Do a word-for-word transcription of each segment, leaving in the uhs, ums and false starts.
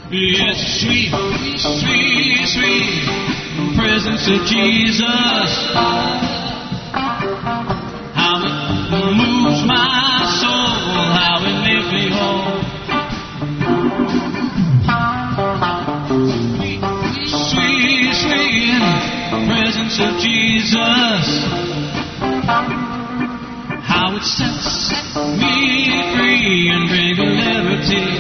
Yes, sweet, sweet, sweet presence of Jesus. How it moves my soul, how it makes me whole. Sweet, sweet presence of Jesus. How it sets me free and brings liberty.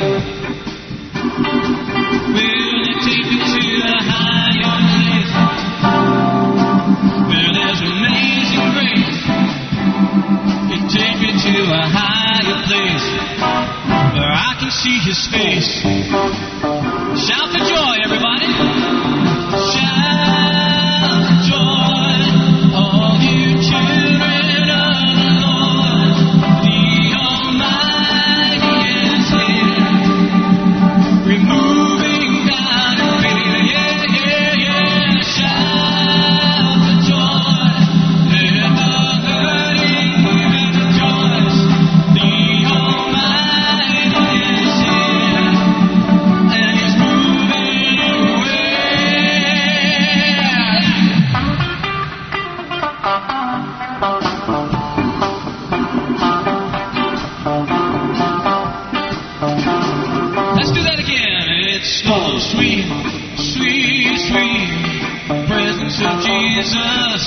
Will it take me to a higher place where there's amazing grace? It takes me to a higher place where I can see His face. Shout for joy, everybody! Shout for joy, all you children of the Lord. The Almighty is here, removing doubt and fear. Yeah, yeah, yeah. Shout for joy, let the hurting rejoice. The Almighty is here, and He's moving away. Let's do that again. It's the sweet, sweet, sweet presence of Jesus.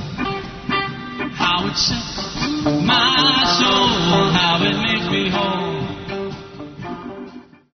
How it sets my soul, how it makes me whole.